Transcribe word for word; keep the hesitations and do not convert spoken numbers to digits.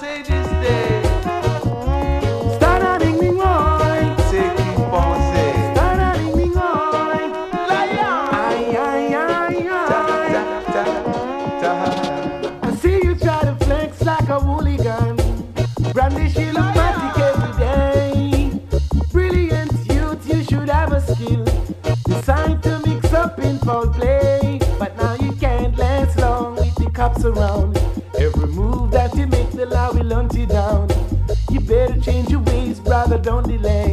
say this day. Start a ding ding boy. Say keep on say. Start a ding ding boy. Lion. Ay, ay, ay, Ta, ay. ta, ta, ta. I see you try to flex like a hooligan. Brandish your matic every day. Brilliant youth, you should have a skill. Designed to mix up in foul play. But now you can't last long with the cops around. Every move that you make, the law will hunt you down. You better change your ways, brother, don't delay.